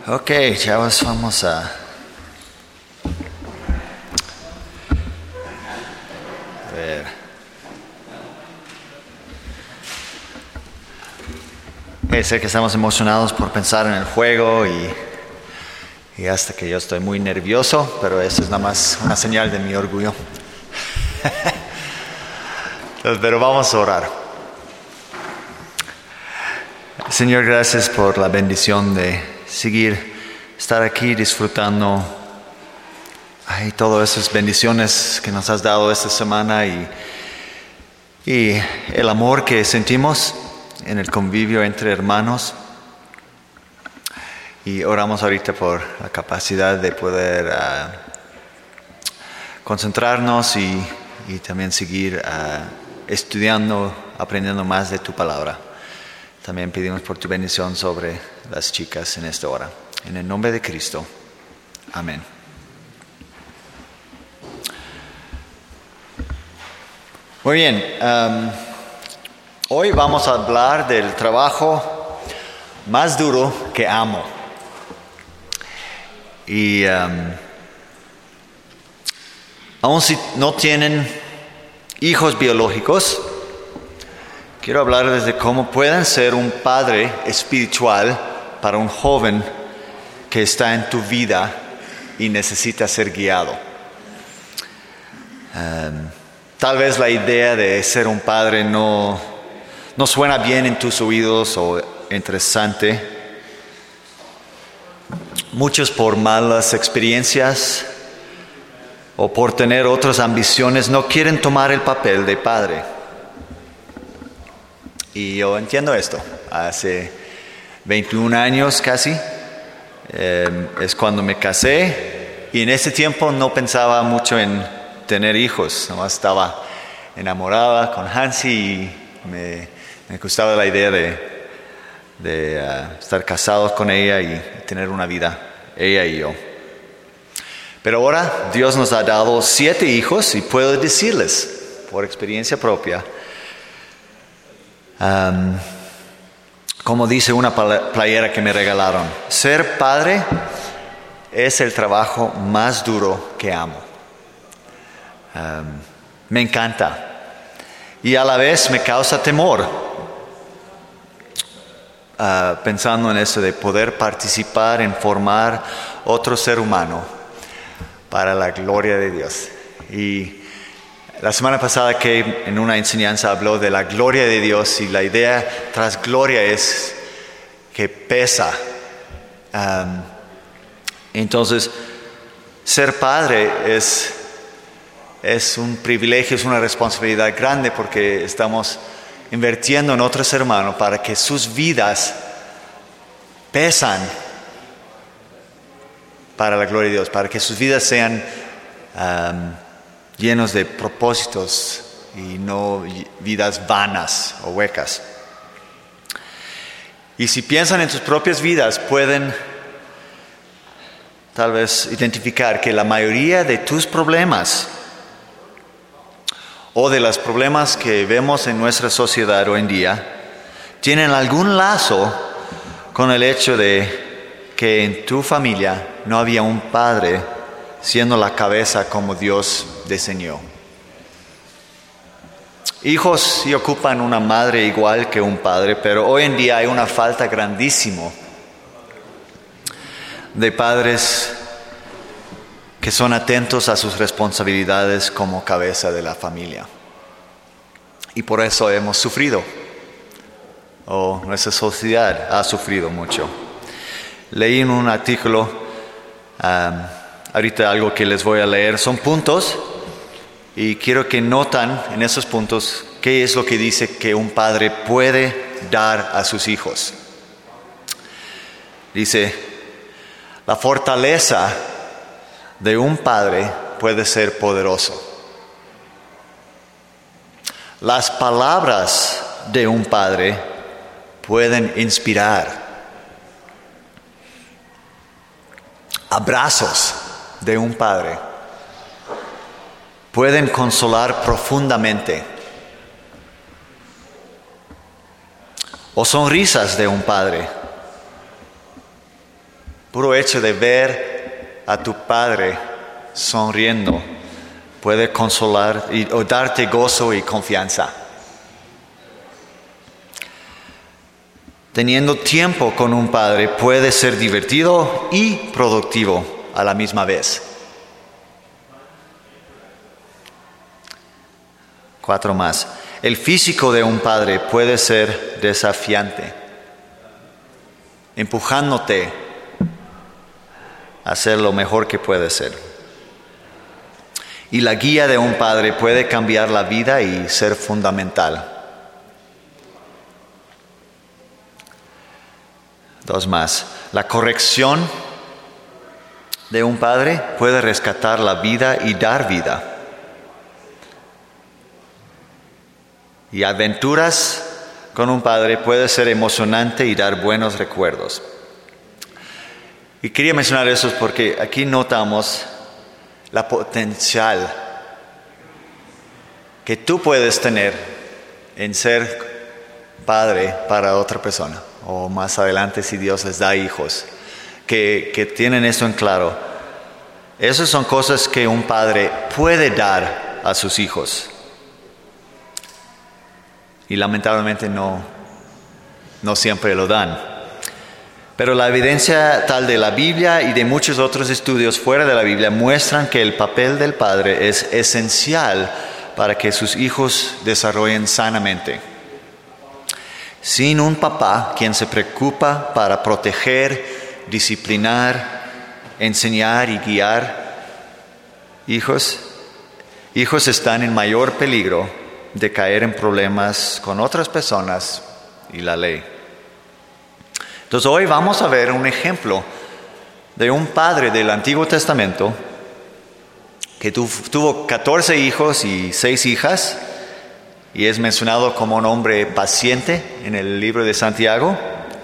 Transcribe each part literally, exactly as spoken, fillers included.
Ok, chavos, vamos a... a ver. Eh, sé que estamos emocionados por pensar en el juego y, y hasta que yo estoy muy nervioso, pero eso es nada más una señal de mi orgullo. Entonces, pero vamos a orar. Señor, gracias por la bendición de seguir, estar aquí disfrutando ay, todas esas bendiciones que nos has dado esta semana y, y el amor que sentimos en el convivio entre hermanos. Y oramos ahorita por la capacidad de poder uh, concentrarnos y, y también seguir uh, estudiando, aprendiendo más de tu palabra. También pedimos por tu bendición sobre las chicas en esta hora. En el nombre de Cristo. Amén. Muy bien. Um, hoy vamos a hablar del trabajo más duro que amo. Y um, aun si no tienen hijos biológicos, quiero hablarles de cómo pueden ser un padre espiritual para un joven que está en tu vida y necesita ser guiado. Um, tal vez la idea de ser un padre no, no suena bien en tus oídos o interesante. Muchos por malas experiencias o por tener otras ambiciones no quieren tomar el papel de padre. Y yo entiendo esto. Hace veintiún años casi eh, es cuando me casé y en ese tiempo no pensaba mucho en tener hijos. Nomás estaba enamorada con Hansi y me, me gustaba la idea de, de uh, estar casados con ella y tener una vida, ella y yo. Pero ahora Dios nos ha dado siete hijos y puedo decirles por experiencia propia, Um, como dice una playera que me regalaron, ser padre es el trabajo más duro que amo. Um, me encanta y a la vez me causa temor uh, pensando en eso de poder participar en formar otro ser humano para la gloria de Dios. Y la semana pasada que en una enseñanza habló de la gloria de Dios y la idea tras gloria es que pesa. Um, entonces, ser padre es, es un privilegio, es una responsabilidad grande porque estamos invirtiendo en otros hermanos para que sus vidas pesan para la gloria de Dios, para que sus vidas sean Um, llenos de propósitos y no vidas vanas o huecas. Y si piensan en sus propias vidas, pueden tal vez identificar que la mayoría de tus problemas o de los problemas que vemos en nuestra sociedad hoy en día tienen algún lazo con el hecho de que en tu familia no había un padre siendo la cabeza como Dios diseñó. Hijos sí ocupan una madre igual que un padre, pero hoy en día hay una falta grandísima de padres que son atentos a sus responsabilidades como cabeza de la familia. Y por eso hemos sufrido, o nuestra sociedad ha sufrido mucho. Leí en un artículo um, ahorita algo que les voy a leer, son puntos y quiero que notan en esos puntos qué es lo que dice que un padre puede dar a sus hijos. Dice, la fortaleza de un padre puede ser poderoso. Las palabras de un padre pueden inspirar. Abrazos de un padre pueden consolar profundamente. O sonrisas de un padre puro hecho de ver a tu padre sonriendo puede consolar y, o darte gozo y confianza. Teniendo tiempo con un padre puede ser divertido y productivo a la misma vez. Cuatro más. El físico de un padre puede ser desafiante, empujándote a hacer lo mejor que puede ser. Y la guía de un padre puede cambiar la vida y ser fundamental. Dos más. La corrección de un padre puede rescatar la vida y dar vida. Y aventuras con un padre puede ser emocionante y dar buenos recuerdos. Y quería mencionar eso porque aquí notamos la potencial que tú puedes tener en ser padre para otra persona. O más adelante si Dios les da hijos, que, que tienen eso en claro. Esas son cosas que un padre puede dar a sus hijos. Y lamentablemente no, no siempre lo dan. Pero la evidencia tal de la Biblia y de muchos otros estudios fuera de la Biblia muestran que el papel del padre es esencial para que sus hijos desarrollen sanamente. Sin un papá quien se preocupa para proteger, disciplinar, enseñar y guiar, hijos, hijos están en mayor peligro de caer en problemas con otras personas y la ley. Entonces hoy vamos a ver un ejemplo de un padre del Antiguo Testamento que tu, tuvo catorce hijos y seis hijas y es mencionado como un hombre paciente en el libro de Santiago.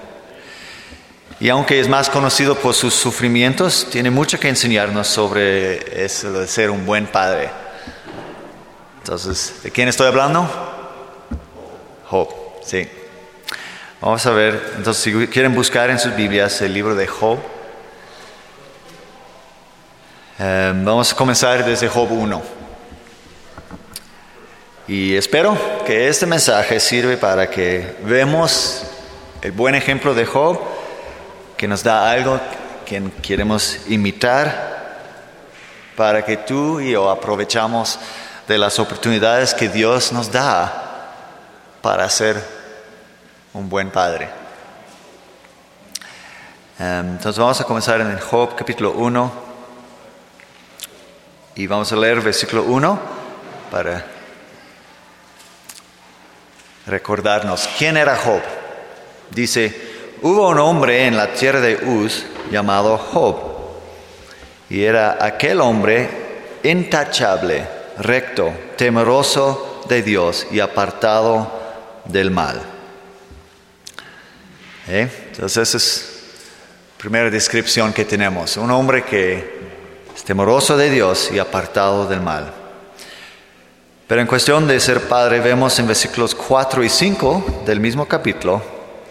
Y aunque es más conocido por sus sufrimientos, tiene mucho que enseñarnos sobre eso de ser un buen padre. Entonces, ¿de quién estoy hablando? Job, sí. Vamos a ver, entonces si quieren buscar en sus Biblias el libro de Job. Eh, vamos a comenzar desde Job uno. Y espero que este mensaje sirve para que vemos el buen ejemplo de Job, que nos da algo que queremos imitar, para que tú y yo aprovechamos de las oportunidades que Dios nos da para ser un buen padre. Entonces vamos a comenzar en Job capítulo uno y vamos a leer versículo uno para recordarnos quién era Job. Dice: hubo un hombre en la tierra de Uz llamado Job, y era aquel hombre intachable, recto, temeroso de Dios y apartado del mal. ¿Eh? Entonces esa es la primera descripción que tenemos. Un hombre que es temeroso de Dios y apartado del mal. Pero en cuestión de ser padre, vemos en versículos cuatro y cinco del mismo capítulo,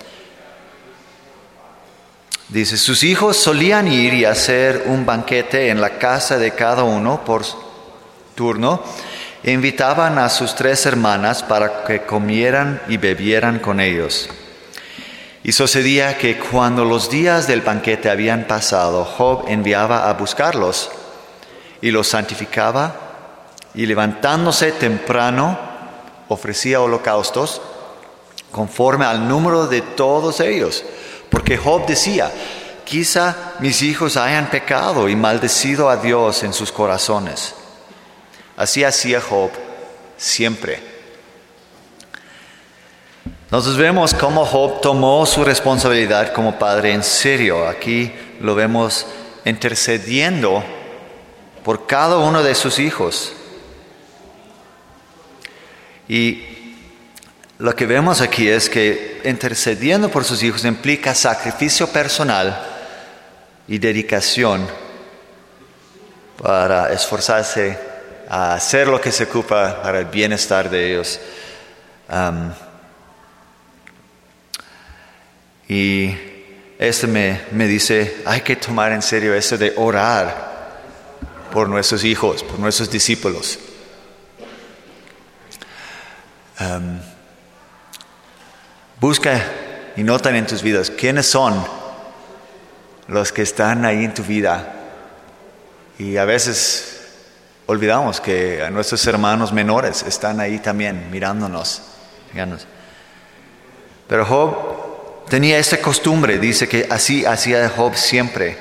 dice: sus hijos solían ir y hacer un banquete en la casa de cada uno por turno, e invitaban a sus tres hermanas para que comieran y bebieran con ellos. Y sucedía que cuando los días del banquete habían pasado, Job enviaba a buscarlos y los santificaba, y levantándose temprano ofrecía holocaustos conforme al número de todos ellos. Porque Job decía: quizá mis hijos hayan pecado y maldecido a Dios en sus corazones. Así hacía Job siempre. Entonces vemos cómo Job tomó su responsabilidad como padre en serio. Aquí lo vemos intercediendo por cada uno de sus hijos. Y lo que vemos aquí es que intercediendo por sus hijos implica sacrificio personal y dedicación para esforzarse a hacer lo que se ocupa para el bienestar de ellos. Um, y este me, me dice, hay que tomar en serio eso de orar por nuestros hijos, por nuestros discípulos. Um, busca y notan en tus vidas quiénes son los que están ahí en tu vida. Y a veces olvidamos que a nuestros hermanos menores están ahí también mirándonos. Pero Job tenía esta costumbre, dice que así hacía Job siempre,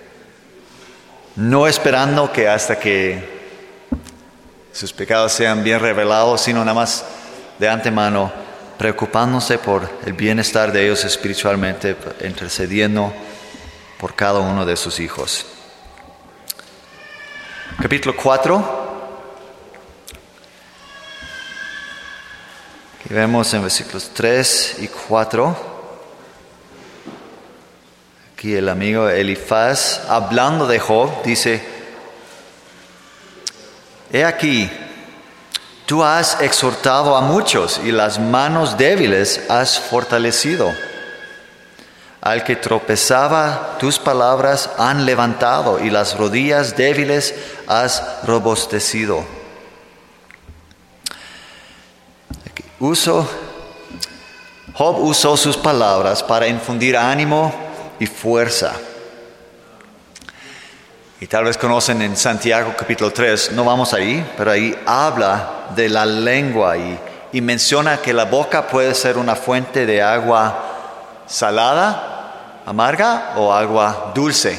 no esperando que hasta que sus pecados sean bien revelados, sino nada más de antemano, preocupándose por el bienestar de ellos espiritualmente, intercediendo por cada uno de sus hijos. Capítulo cuatro. Aquí vemos en versículos tres y cuatro. Aquí el amigo Elifaz, hablando de Job, dice: He aquí, tú has exhortado a muchos y las manos débiles has fortalecido. Al que tropezaba, tus palabras han levantado y las rodillas débiles has robustecido. Aquí, uso, Job usó sus palabras para infundir ánimo y fuerza. Y tal vez conocen en Santiago capítulo tres, no vamos ahí, pero ahí habla de la lengua y, y menciona que la boca puede ser una fuente de agua salada, amarga o agua dulce.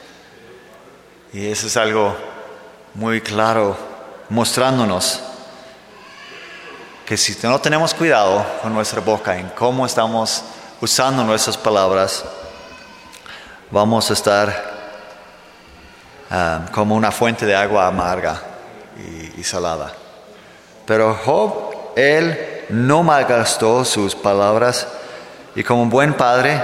Y eso es algo muy claro, mostrándonos que si no tenemos cuidado con nuestra boca, en cómo estamos usando nuestras palabras, vamos a estar uh, como una fuente de agua amarga y, y salada. Pero Job, él no malgastó sus palabras, y como un buen padre,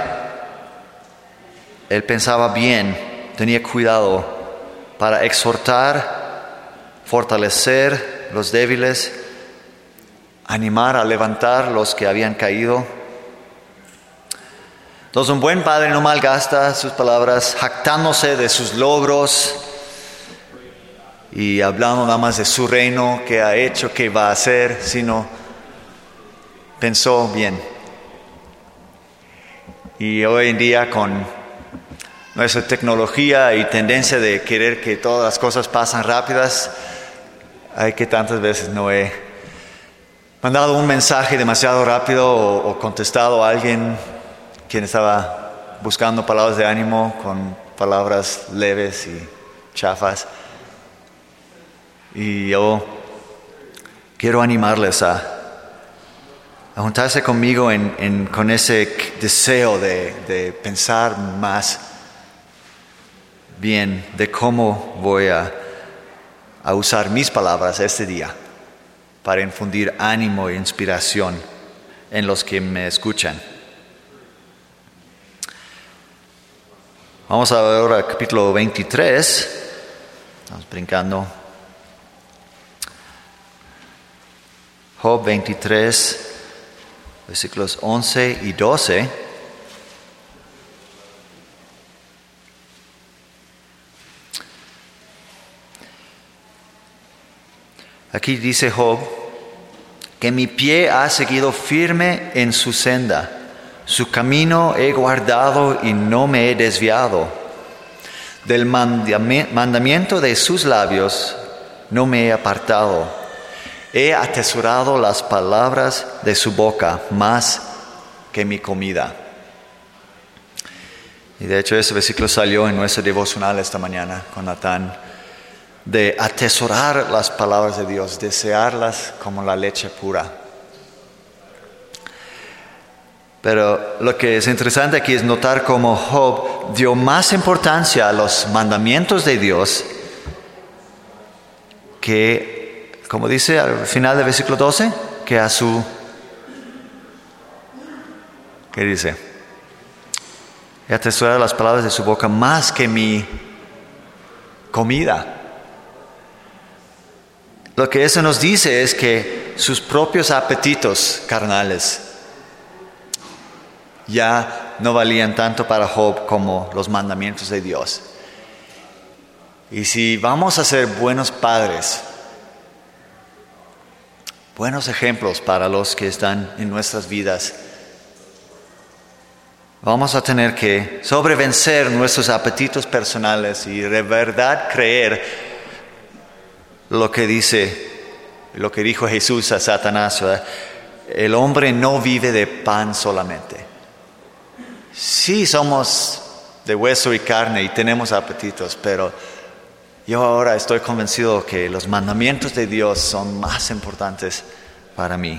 él pensaba bien, tenía cuidado para exhortar, fortalecer los débiles, animar a levantar los que habían caído. Entonces un buen padre no malgasta sus palabras jactándose de sus logros y hablando nada más de su reino, qué ha hecho, qué va a hacer, sino pensó bien. Y hoy en día, con nuestra tecnología y tendencia de querer que todas las cosas pasen rápidas, hay que tantas veces no he mandado un mensaje demasiado rápido o, o contestado a alguien quien estaba buscando palabras de ánimo con palabras leves y chafas. Y yo quiero animarles a, a juntarse conmigo en, en, con ese deseo de, de pensar más bien de cómo voy a, a usar mis palabras este día para infundir ánimo e inspiración en los que me escuchan. Vamos ahora al capítulo veintitrés. Estamos brincando. Job veintitrés, versículos once y doce. Aquí dice Job que mi pie ha seguido firme en su senda, su camino he guardado y no me he desviado. Del mandamiento de sus labios no me he apartado. He atesorado las palabras de su boca más que mi comida. Y de hecho ese versículo salió en nuestro devocional esta mañana con Natán, de atesorar las palabras de Dios, desearlas como la leche pura. Pero lo que es interesante aquí es notar cómo Job dio más importancia a los mandamientos de Dios que, como dice al final del versículo doce, que a su... ¿Qué dice? He atesorado las palabras de su boca más que mi comida. Lo que eso nos dice es que sus propios apetitos carnales ya no valían tanto para Job como los mandamientos de Dios. Y si vamos a ser buenos padres, buenos ejemplos para los que están en nuestras vidas, vamos a tener que sobrevencer nuestros apetitos personales y de verdad creer lo que dice, lo que dijo Jesús a Satanás, ¿verdad? El hombre no vive de pan solamente. Sí, somos de hueso y carne y tenemos apetitos, pero yo ahora estoy convencido que los mandamientos de Dios son más importantes para mí.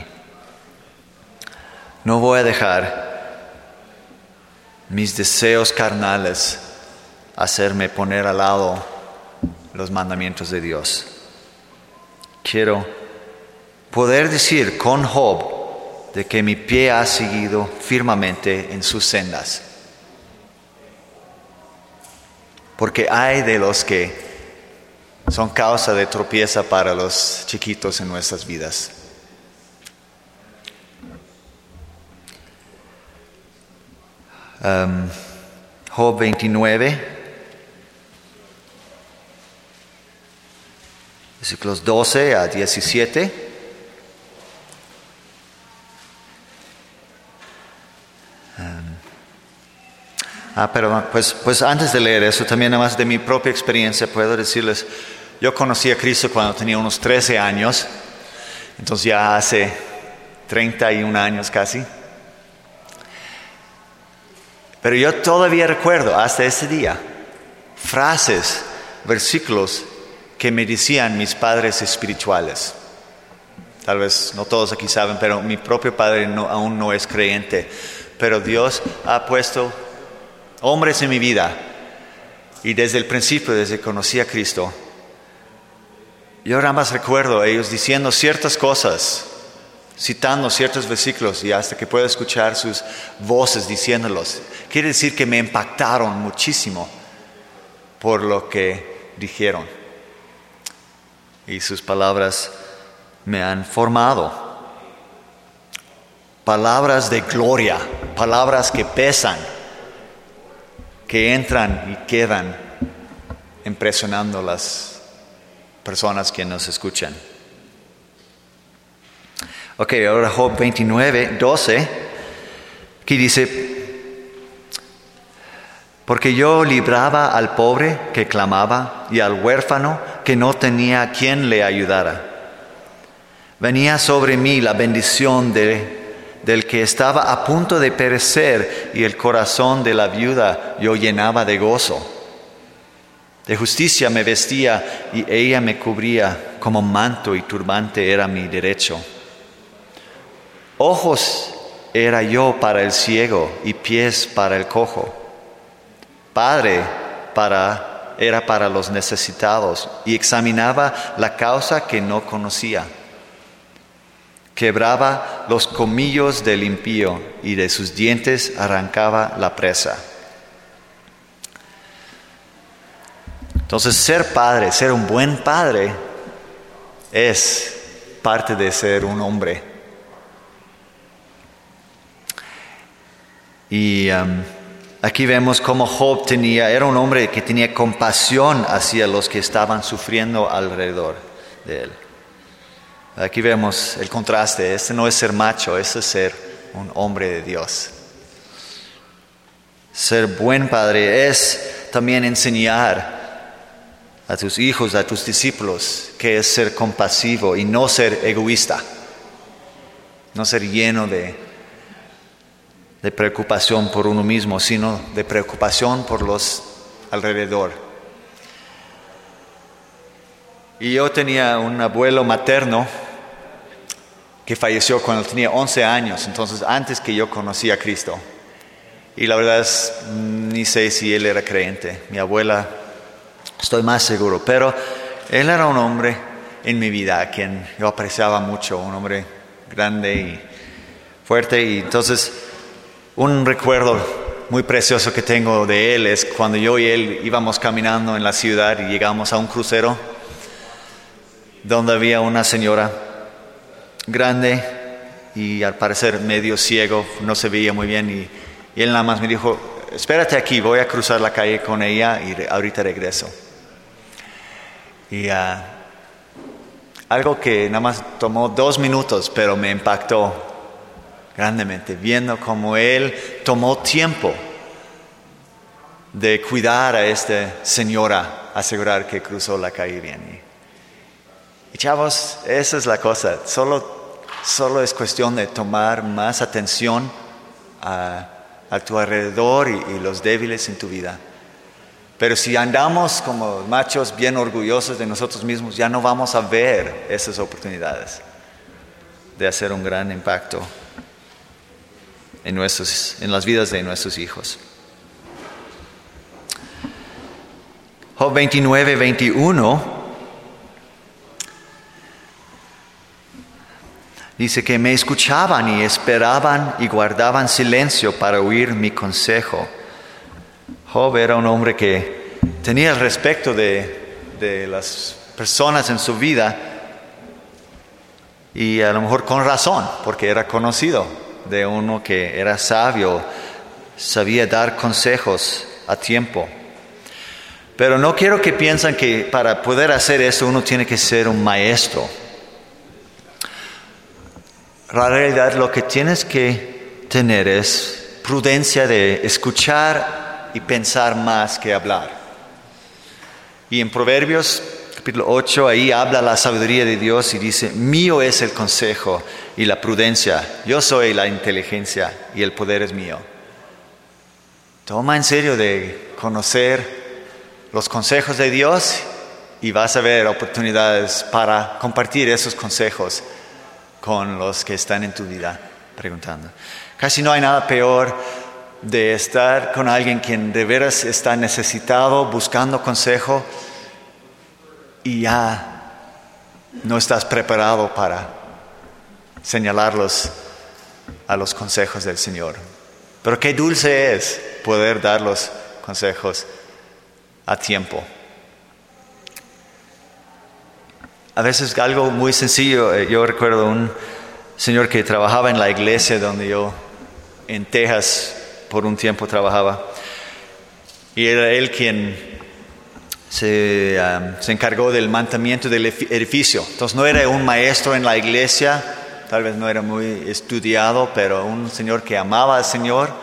No voy a dejar mis deseos carnales hacerme poner al lado los mandamientos de Dios. Quiero poder decir con Job de que mi pie ha seguido firmemente en sus sendas. Porque hay de los que son causa de tropieza para los chiquitos en nuestras vidas. Um, Job veintinueve, versículos doce a diecisiete. Um, ah, perdón, pues, pues antes de leer eso, también nada más de mi propia experiencia, puedo decirles, yo conocí a Cristo cuando tenía unos trece años, entonces ya hace treinta y un años casi. Pero yo todavía recuerdo hasta ese día frases, versículos que me decían mis padres espirituales. Tal vez no todos aquí saben, pero mi propio padre no, aún no es creyente. Pero Dios ha puesto hombres en mi vida. Y desde el principio, desde que conocí a Cristo, yo nada más recuerdo a ellos diciendo ciertas cosas, citando ciertos versículos y hasta que puedo escuchar sus voces diciéndolos. Quiere decir que me impactaron muchísimo por lo que dijeron. Y sus palabras me han formado. Palabras de gloria, palabras que pesan, que entran y quedan impresionando a las personas que nos escuchan. Ok, ahora Job veintinueve, doce, que dice, porque yo libraba al pobre que clamaba y al huérfano que no tenía quien le ayudara. Venía sobre mí la bendición de, del que estaba a punto de perecer y el corazón de la viuda yo llenaba de gozo. De justicia me vestía y ella me cubría como manto y turbante era mi derecho. Ojos era yo para el ciego y pies para el cojo. Padre para, era para los necesitados y examinaba la causa que no conocía. Quebraba los colmillos del impío y de sus dientes arrancaba la presa. Entonces, ser padre, ser un buen padre, es parte de ser un hombre. Y um, aquí vemos cómo Job tenía, era un hombre que tenía compasión hacia los que estaban sufriendo alrededor de él. Aquí vemos el contraste. Este no es ser macho, este es ser un hombre de Dios. Ser buen padre es también enseñar a tus hijos, a tus discípulos, que es ser compasivo y no ser egoísta. No ser lleno de, de preocupación por uno mismo, sino de preocupación por los alrededor. Y yo tenía un abuelo materno que falleció cuando tenía once años, entonces antes que yo conocí a Cristo. Y la verdad es, ni sé si él era creyente. Mi abuela, estoy más seguro, pero él era un hombre en mi vida a quien yo apreciaba mucho, un hombre grande y fuerte. Y entonces un recuerdo muy precioso que tengo de él es cuando yo y él íbamos caminando en la ciudad y llegamos a un crucero donde había una señora grande y al parecer medio ciego, no se veía muy bien, y Y él nada más me dijo, espérate aquí, voy a cruzar la calle con ella y ahorita regreso. Y uh, algo que nada más tomó dos minutos, pero me impactó grandemente, viendo cómo él tomó tiempo de cuidar a esta señora, asegurar que cruzó la calle bien. Y chavos, esa es la cosa, solo, solo es cuestión de tomar más atención a, a tu alrededor y, y los débiles en tu vida. Pero si andamos como machos bien orgullosos de nosotros mismos, ya no vamos a ver esas oportunidades de hacer un gran impacto en, nuestros, en las vidas de nuestros hijos. Job veintinueve, veintiuno dice que me escuchaban y esperaban y guardaban silencio para oír mi consejo. Job era un hombre que tenía el respeto de, de las personas en su vida y a lo mejor con razón, porque era conocido de uno que era sabio, sabía dar consejos a tiempo. Pero no quiero que piensen que para poder hacer eso uno tiene que ser un maestro. La realidad, lo que tienes que tener es prudencia de escuchar y pensar más que hablar. Y en Proverbios capítulo ocho, ahí habla la sabiduría de Dios y dice, mío es el consejo y la prudencia, yo soy la inteligencia y el poder es mío. Toma en serio de conocer los consejos de Dios y vas a ver oportunidades para compartir esos consejos con los que están en tu vida preguntando. Casi no hay nada peor de estar con alguien quien de veras está necesitado, buscando consejo y ya no estás preparado para señalarlos a los consejos del Señor. Pero qué dulce es poder dar los consejos a tiempo. A veces algo muy sencillo, yo recuerdo un señor que trabajaba en la iglesia donde yo en Texas por un tiempo trabajaba, y era él quien se, um, se encargó del mantenimiento del edificio. Entonces no era un maestro en la iglesia, tal vez no era muy estudiado, pero un señor que amaba al Señor.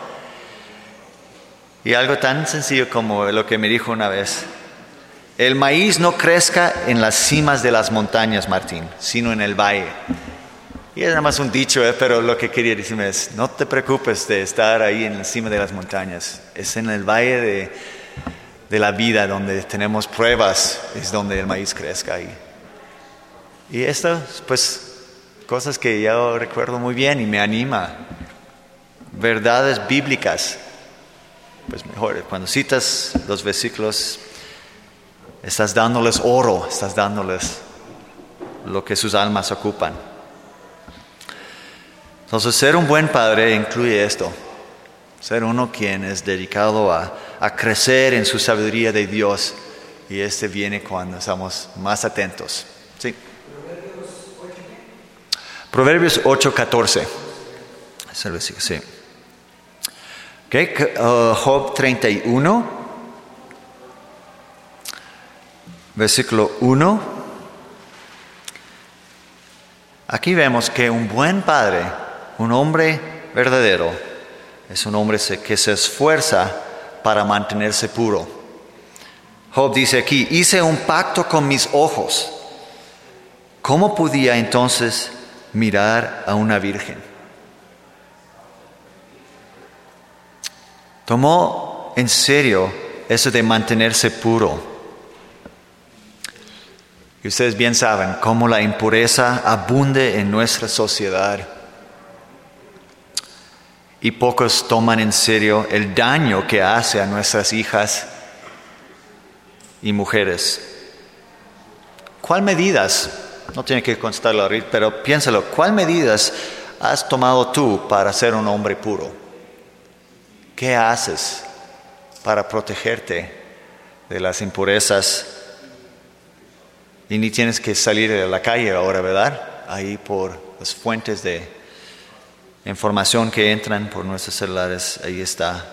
Y algo tan sencillo como lo que me dijo una vez: el maíz no crezca en las cimas de las montañas, Martín, sino en el valle. Y es nada más un dicho, ¿eh? Pero lo que quería decirme es, no te preocupes de estar ahí en la cima de las montañas. Es en el valle de, de la vida donde tenemos pruebas, es donde el maíz crezca ahí. Y estas, pues, cosas que yo recuerdo muy bien y me anima. Verdades bíblicas. Pues mejor, cuando citas los versículos, estás dándoles oro, estás dándoles lo que sus almas ocupan. Entonces, ser un buen padre incluye esto: ser uno quien es dedicado a, a crecer en su sabiduría de Dios, y este viene cuando estamos más atentos. ¿Sí? Proverbios ocho, catorce. Es el versículo, sí. Okay, uh, Job treinta y uno, versículo uno. Aquí vemos que un buen padre, un hombre verdadero, es un hombre que se esfuerza para mantenerse puro. Job dice aquí, hice un pacto con mis ojos. ¿Cómo podía entonces mirar a una virgen? Tomó en serio eso de mantenerse puro. Y ustedes bien saben cómo la impureza abunde en nuestra sociedad. Y pocos toman en serio el daño que hace a nuestras hijas y mujeres. ¿Cuál medidas? No tiene que contestarlo ahorita, pero piénsalo. ¿Cuál medidas has tomado tú para ser un hombre puro? ¿Qué haces para protegerte de las impurezas? Y ni tienes que salir a la calle ahora, ¿verdad? Ahí por las fuentes de, información que entran por nuestros celulares, ahí está.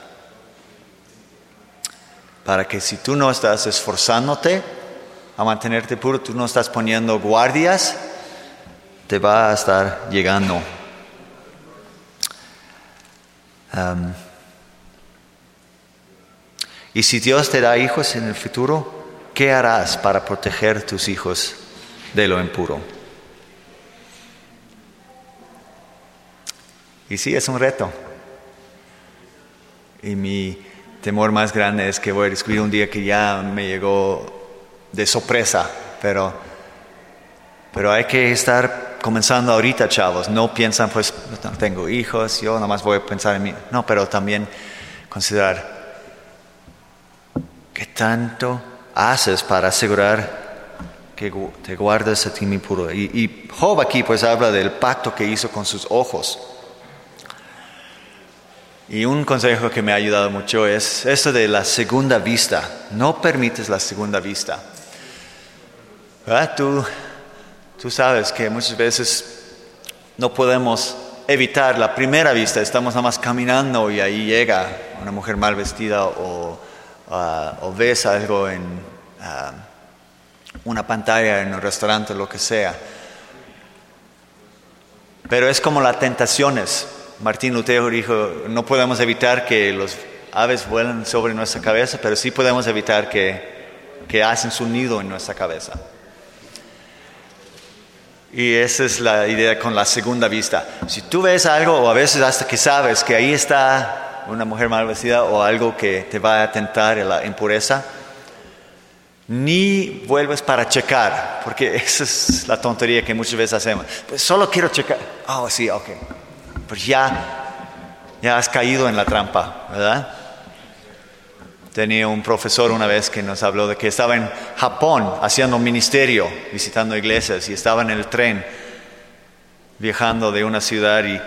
Para que si tú no estás esforzándote a mantenerte puro, tú no estás poniendo guardias, te va a estar llegando. Um, y si Dios te da hijos en el futuro, ¿qué harás para proteger tus hijos de lo impuro? Y sí, es un reto. Y mi temor más grande es que voy a descubrir un día que ya me llegó de sorpresa, pero, pero hay que estar comenzando ahorita, chavos. No piensan, pues, no tengo hijos, yo nada más voy a pensar en mí. No, pero también considerar qué tanto haces para asegurar que te guardes a ti mismo puro. Y, y Job aquí pues habla del pacto que hizo con sus ojos. Y un consejo que me ha ayudado mucho es esto de la segunda vista. No permites la segunda vista. ¿Verdad? Tú, tú sabes que muchas veces no podemos evitar la primera vista. Estamos nada más caminando y ahí llega una mujer mal vestida o, uh, o ves algo en uh, una pantalla en un restaurante, lo que sea. Pero es como las tentaciones. Martín Lutero dijo, no podemos evitar que los aves vuelan sobre nuestra cabeza, pero sí podemos evitar que, que hacen su nido en nuestra cabeza. Y esa es la idea con la segunda vista. Si tú ves algo, o a veces hasta que sabes que ahí está una mujer mal vestida o algo que te va a tentar a la impureza, ni vuelves para checar, porque esa es la tontería que muchas veces hacemos. Pues solo quiero checar. Oh, sí, ok. Pues ya, ya has caído en la trampa, ¿verdad? Tenía un profesor una vez que nos habló de que estaba en Japón haciendo un ministerio, visitando iglesias, y estaba en el tren viajando de una ciudad y,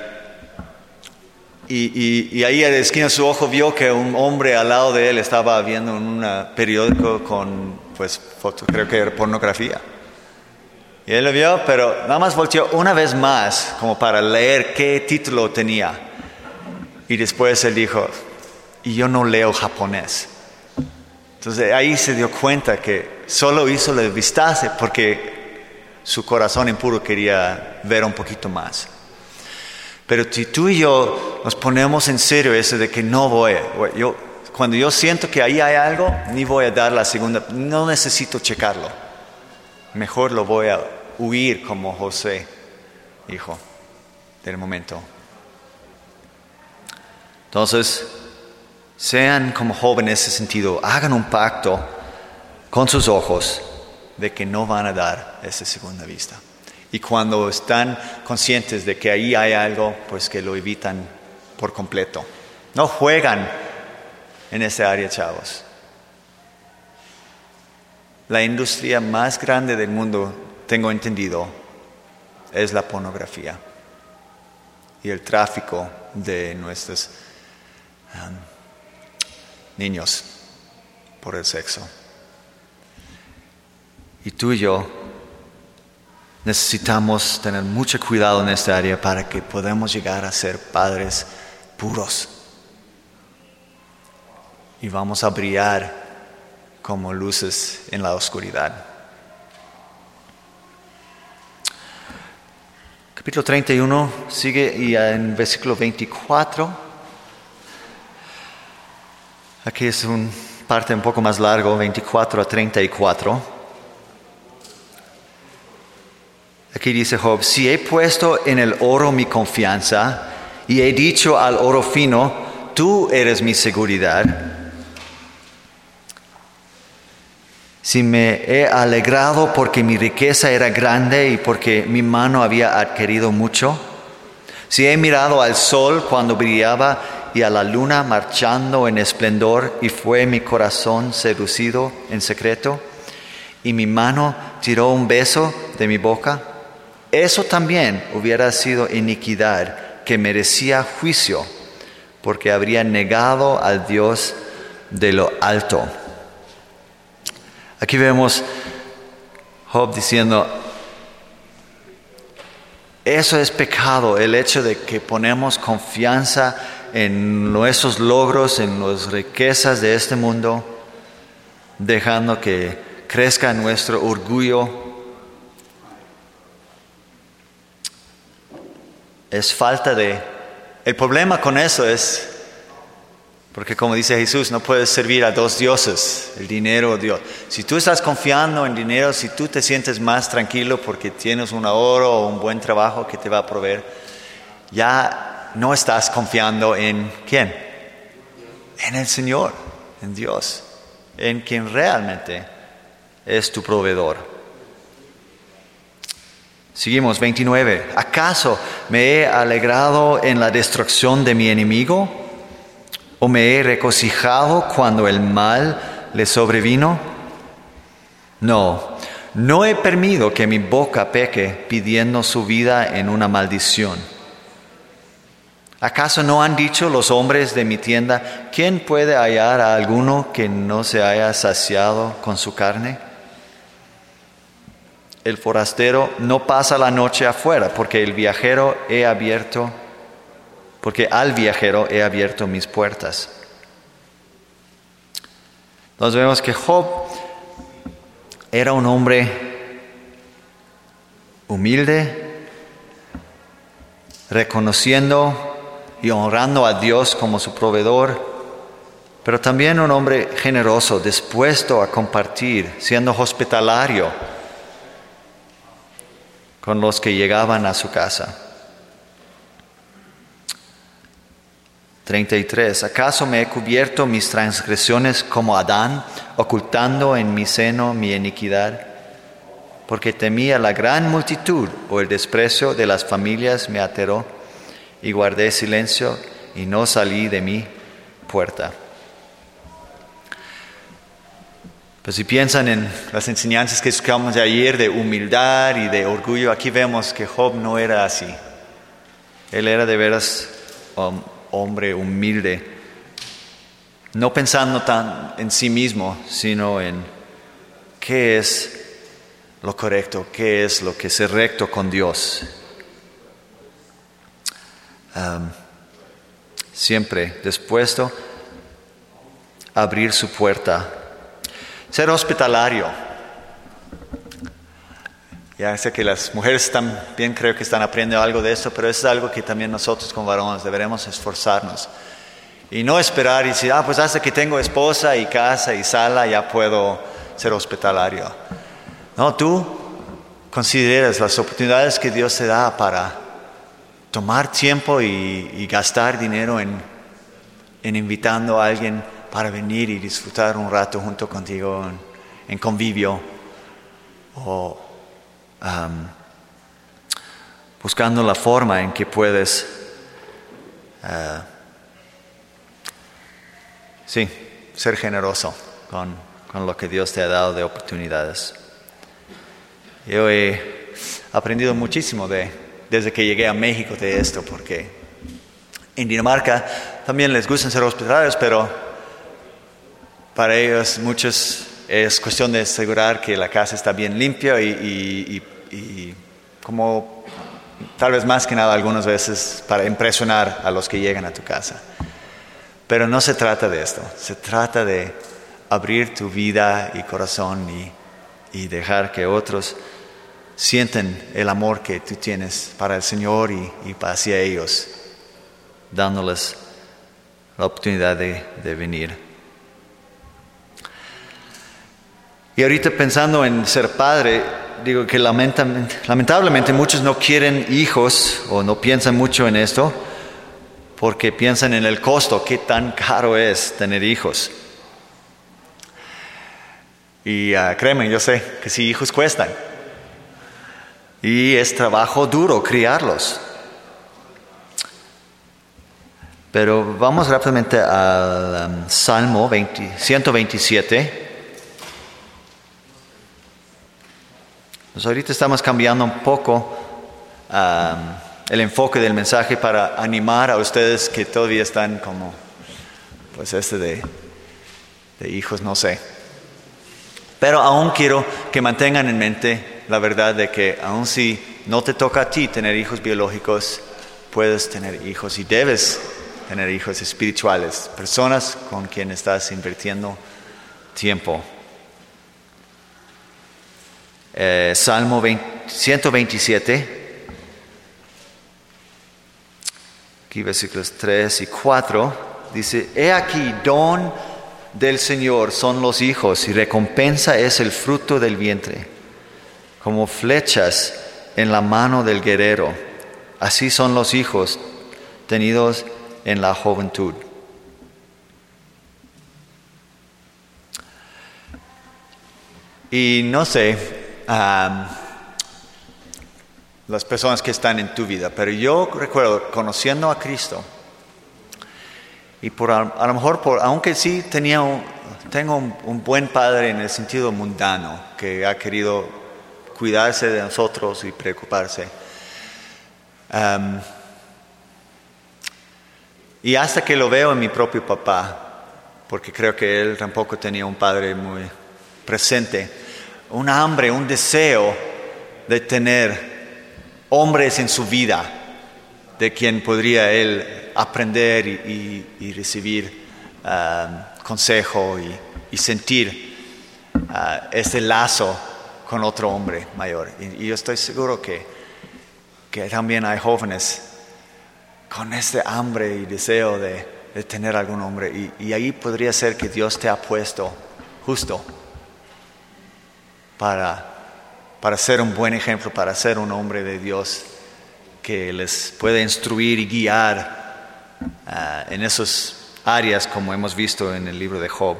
y, y, y ahí a la esquina de su ojo vio que un hombre al lado de él estaba viendo un periódico con, pues, fotos, creo que era pornografía. Y él lo vio, pero nada más volteó una vez más como para leer qué título tenía. Y después él dijo, y yo no leo japonés. Entonces ahí se dio cuenta que solo hizo el vistazo porque su corazón impuro quería ver un poquito más. Pero si tú y yo nos ponemos en serio eso de que no voy, yo, cuando yo siento que ahí hay algo, ni voy a dar la segunda, no necesito checarlo. Mejor lo voy a huir como José, hijo, del momento. Entonces, sean como jóvenes en ese sentido, hagan un pacto con sus ojos de que no van a dar esa segunda vista. Y cuando están conscientes de que ahí hay algo, pues que lo evitan por completo. No juegan en esa área, chavos. La industria más grande del mundo, tengo entendido, es la pornografía y el tráfico de nuestros um, niños por el sexo. Y tú y yo necesitamos tener mucho cuidado en esta área para que podamos llegar a ser padres puros. Y vamos a brillar como luces en la oscuridad. Capítulo treinta y uno sigue y en versículo veinticuatro. Aquí es una parte un poco más largo, veinticuatro a treinta y cuatro. Aquí dice Job, si he puesto en el oro mi confianza y he dicho al oro fino, tú eres mi seguridad. Si me he alegrado porque mi riqueza era grande y porque mi mano había adquirido mucho. Si he mirado al sol cuando brillaba y a la luna marchando en esplendor y fue mi corazón seducido en secreto y mi mano tiró un beso de mi boca. Eso también hubiera sido iniquidad que merecía juicio porque habría negado al Dios de lo alto. Aquí vemos Job diciendo, Eso es pecado, el hecho de que ponemos confianza en nuestros logros, en las riquezas de este mundo, dejando que crezca nuestro orgullo. Es falta de... El problema con eso es, porque como dice Jesús, no puedes servir a dos dioses, el dinero o Dios. Si tú estás confiando en dinero, si tú te sientes más tranquilo porque tienes un ahorro o un buen trabajo que te va a proveer, ya no estás confiando en ¿quién? En el Señor, en Dios, en quien realmente es tu proveedor. Seguimos, veintinueve. ¿Acaso me he alegrado en la destrucción de mi enemigo? ¿O me he regocijado cuando el mal le sobrevino? No, no he permitido que mi boca peque pidiendo su vida en una maldición. ¿Acaso no han dicho los hombres de mi tienda, ¿quién puede hallar a alguno que no se haya saciado con su carne? El forastero no pasa la noche afuera, porque el viajero he abierto porque al viajero he abierto mis puertas. Entonces vemos que Job era un hombre humilde, reconociendo y honrando a Dios como su proveedor, pero también un hombre generoso, dispuesto a compartir, siendo hospitalario con los que llegaban a su casa. treinta y tres. ¿Acaso me he cubierto mis transgresiones como Adán, ocultando en mi seno mi iniquidad? Porque temía la gran multitud o el desprecio de las familias me aterró, y guardé silencio y no salí de mi puerta. Pues si piensan en las enseñanzas que escuchamos de ayer de humildad y de orgullo, aquí vemos que Job no era así. Él era de veras um, hombre humilde, no pensando tan en sí mismo, sino en qué es lo correcto, qué es lo que es recto con Dios. Um, siempre dispuesto a abrir su puerta. Ser hospitalario. Ya sé que las mujeres también creo que están aprendiendo algo de esto, pero es algo que también nosotros como varones deberemos esforzarnos. Y no esperar y decir, ah, pues hasta que tengo esposa y casa y sala ya puedo ser hospitalario. No, tú consideras las oportunidades que Dios te da para tomar tiempo y, y gastar dinero en, en invitando a alguien para venir y disfrutar un rato junto contigo en, en convivio o Um, buscando la forma en que puedes uh, sí, ser generoso con, con lo que Dios te ha dado de oportunidades. Yo he aprendido muchísimo de, desde que llegué a México de esto, porque en Dinamarca también les gustan ser hospitalarios, pero para ellos muchos es cuestión de asegurar que la casa está bien limpia y, y, y y como tal vez más que nada algunas veces para impresionar a los que llegan a tu casa. Pero no se trata de esto, se trata de abrir tu vida y corazón y, y dejar que otros sienten el amor que tú tienes para el Señor y, y hacia ellos, dándoles la oportunidad de, de venir. Y ahorita pensando en ser padre, digo que lamentablemente, lamentablemente muchos no quieren hijos o no piensan mucho en esto porque piensan en el costo, qué tan caro es tener hijos. Y uh, créeme, yo sé que sí, hijos cuestan. Y es trabajo duro criarlos. Pero vamos rápidamente al um, Salmo ciento veintisiete. Pues ahorita estamos cambiando un poco um, el enfoque del mensaje para animar a ustedes que todavía están como, pues este de, de hijos, no sé. Pero aún quiero que mantengan en mente la verdad de que aun si no te toca a ti tener hijos biológicos, puedes tener hijos y debes tener hijos espirituales, personas con quienes estás invirtiendo tiempo. Eh, Salmo ciento veintisiete, aquí versículos tres y cuatro, dice: He aquí, don del Señor son los hijos, y recompensa es el fruto del vientre. Como flechas en la mano del guerrero, así son los hijos tenidos en la juventud. Y no sé Um, las personas que están en tu vida, pero yo recuerdo conociendo a Cristo, y por a, a lo mejor por, aunque sí tenía un, tengo un, un buen padre en el sentido mundano que ha querido cuidarse de nosotros y preocuparse, um, y hasta que lo veo en mi propio papá, porque creo que él tampoco tenía un padre muy presente, un hambre, un deseo de tener hombres en su vida, de quien podría él aprender y, y, y recibir uh, consejo y, y sentir uh, ese lazo con otro hombre mayor. Y, y yo estoy seguro que, que también hay jóvenes con este hambre y deseo de, de tener algún hombre. Y, y ahí podría ser que Dios te ha puesto justo Para, para ser un buen ejemplo, para ser un hombre de Dios que les puede instruir y guiar uh, en esas áreas como hemos visto en el libro de Job.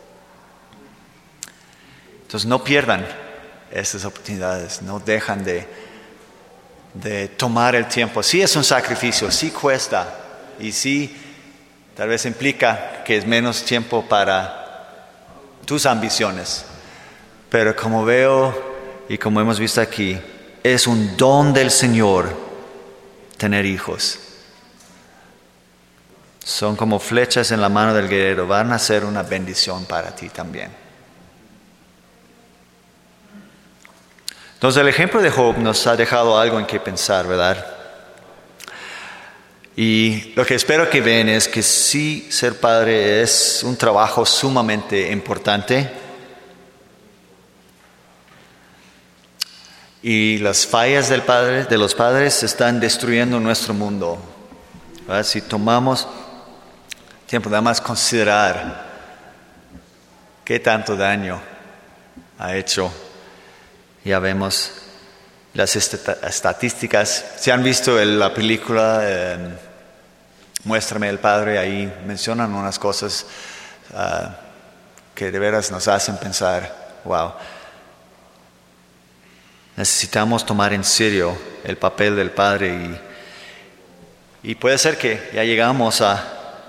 Entonces no pierdan estas oportunidades, no dejan de, de tomar el tiempo. Sí es un sacrificio, sí cuesta y sí tal vez implica que es menos tiempo para tus ambiciones. Pero como veo y como hemos visto aquí, es un don del Señor tener hijos. Son como flechas en la mano del guerrero, van a ser una bendición para ti también. Entonces el ejemplo de Job nos ha dejado algo en que pensar, ¿verdad? Y lo que espero que vean es que sí, ser padre es un trabajo sumamente importante. Y las fallas del padre, de los padres están destruyendo nuestro mundo, ¿verdad? Si tomamos tiempo nada más considerar qué tanto daño ha hecho, ya vemos las estadísticas. Si han visto la película eh, Muéstrame el Padre, ahí mencionan unas cosas uh, que de veras nos hacen pensar, wow. Necesitamos tomar en serio el papel del padre y, y puede ser que ya llegamos a,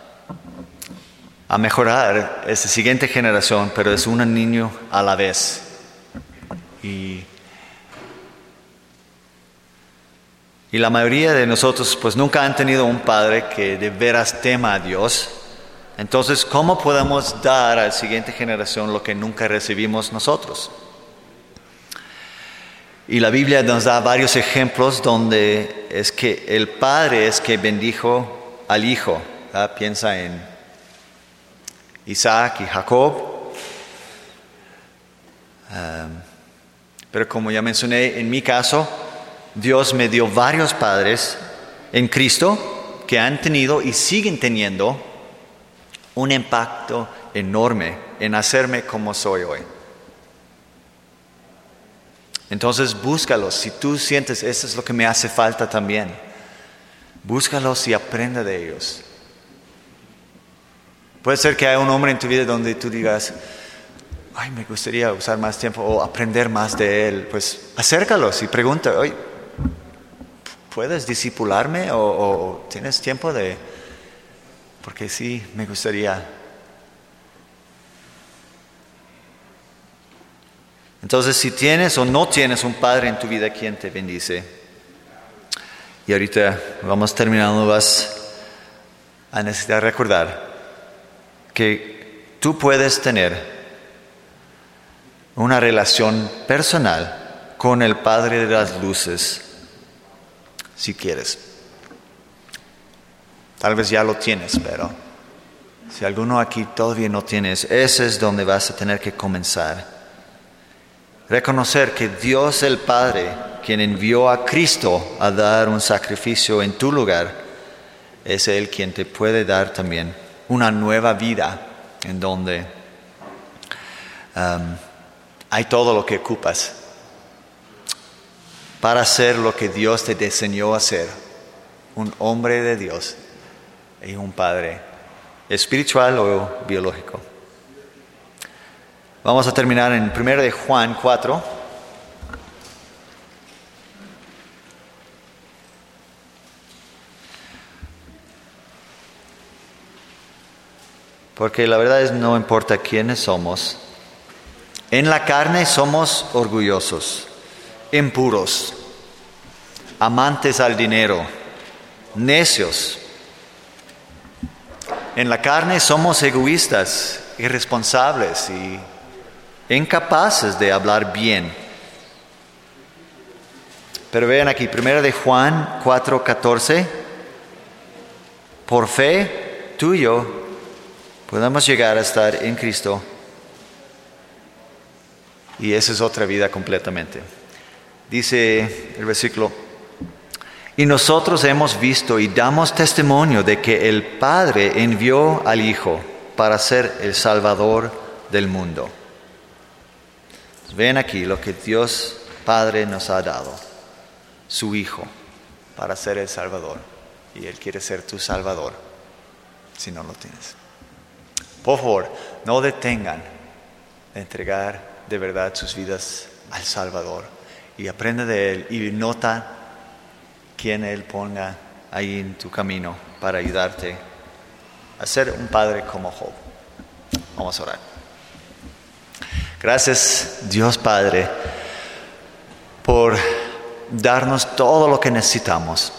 a mejorar esta siguiente generación, pero es un niño a la vez. Y, y la mayoría de nosotros pues nunca han tenido un padre que de veras tema a Dios. Entonces, ¿cómo podemos dar a la siguiente generación lo que nunca recibimos nosotros? Y la Biblia nos da varios ejemplos donde es que el padre es que bendijo al hijo. ¿Verdad? Piensa en Isaac y Jacob. Um, pero como ya mencioné, en mi caso, Dios me dio varios padres en Cristo que han tenido y siguen teniendo un impacto enorme en hacerme como soy hoy. Entonces búscalos, si tú sientes, eso es lo que me hace falta también. Búscalos y aprenda de ellos. Puede ser que haya un hombre en tu vida donde tú digas, ay, me gustaría usar más tiempo o aprender más de él. Pues acércalos y pregunta, oye, ¿puedes discipularme o, o tienes tiempo de...? Porque sí, me gustaría. Entonces, si tienes o no tienes un padre en tu vida, quien te bendice. Y ahorita vamos terminando, vas a necesitar recordar que tú puedes tener una relación personal con el Padre de las luces si quieres. Tal vez ya lo tienes, pero si alguno aquí todavía no tienes, ese es donde vas a tener que comenzar. Reconocer que Dios el Padre, quien envió a Cristo a dar un sacrificio en tu lugar, es Él quien te puede dar también una nueva vida en donde um, hay todo lo que ocupas para hacer lo que Dios te diseñó hacer, un hombre de Dios y un padre espiritual o biológico. Vamos a terminar en primero de Juan cuatro. Porque la verdad es no importa quiénes somos. En la carne somos orgullosos, impuros, amantes al dinero, necios. En la carne somos egoístas, irresponsables y incapaces de hablar bien. Pero vean aquí, primero de Juan cuatro catorce. Por fe, tú y yo podemos llegar a estar en Cristo. Y esa es otra vida completamente. Dice el versículo: y nosotros hemos visto y damos testimonio de que el Padre envió al Hijo para ser el Salvador del mundo. Entonces, ven aquí lo que Dios Padre nos ha dado, su Hijo, para ser el Salvador. Y Él quiere ser tu Salvador, si no lo tienes. Por favor, no detengan de entregar de verdad sus vidas al Salvador. Y aprende de Él y nota quien Él ponga ahí en tu camino para ayudarte a ser un padre como Job. Vamos a orar. Gracias, Dios Padre, por darnos todo lo que necesitamos.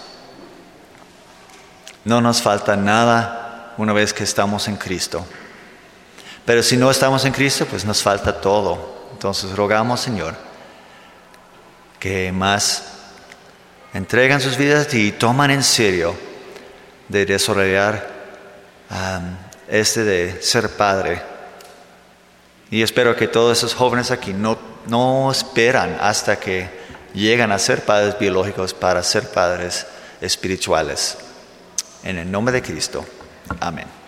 No nos falta nada una vez que estamos en Cristo. Pero si no estamos en Cristo, pues nos falta todo. Entonces rogamos, Señor, que más entregan sus vidas a ti y toman en serio de desarrollar um, este de ser padre. Y espero que todos esos jóvenes aquí no, no esperan hasta que llegan a ser padres biológicos para ser padres espirituales. En el nombre de Cristo. Amén.